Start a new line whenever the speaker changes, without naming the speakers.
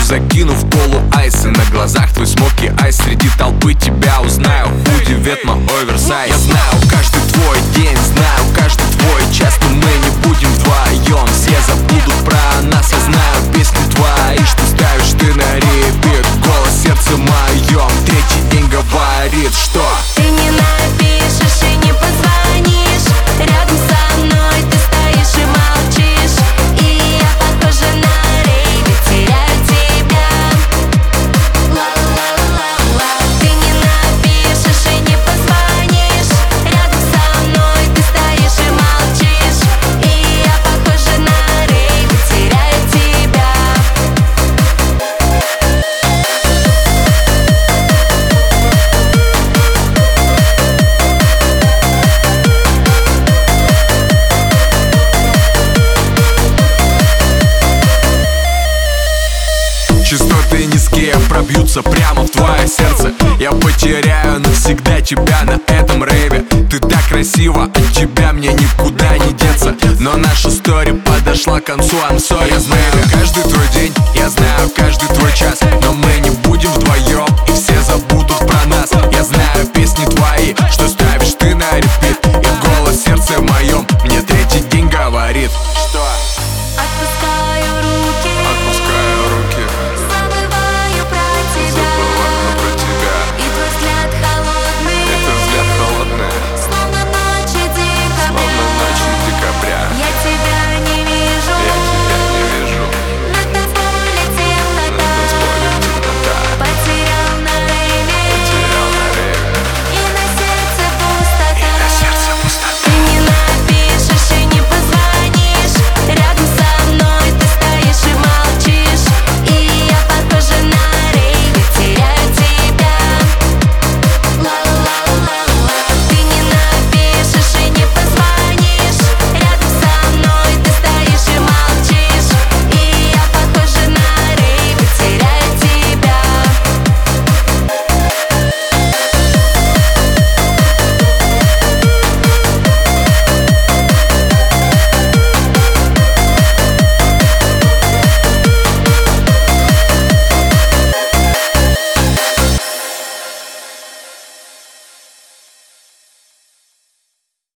закинув полу айсы. На глазах твой смоки айс, среди толпы тебя узнаю. Худи, ветма, оверсайз. Я знаю каждый твой день, знаю каждый твой час, но мы не будем вдвоем. Все забудут про нас, я знаю песни твои, что ставишь ты на репит. Голос сердца моем третий день говорит, что
ты не напишешь и не позвонишь. Рядом со мной ты стоишь и молчишь, и я похожа на рейве, теряю тебя. Ла-ла-ла-ла. Ты не напишешь и не позвонишь. Рядом со мной ты стоишь и молчишь, и я похожа на рейве, теряю тебя.
частоты низкие пробьются прямо в твое сердце. Я потеряю навсегда тебя на этом рейве. Ты так красива, от тебя мне никуда не деться. Но наша история подошла к концу, I'm sorry. Я знаю каждый твой день, я знаю каждый твой час.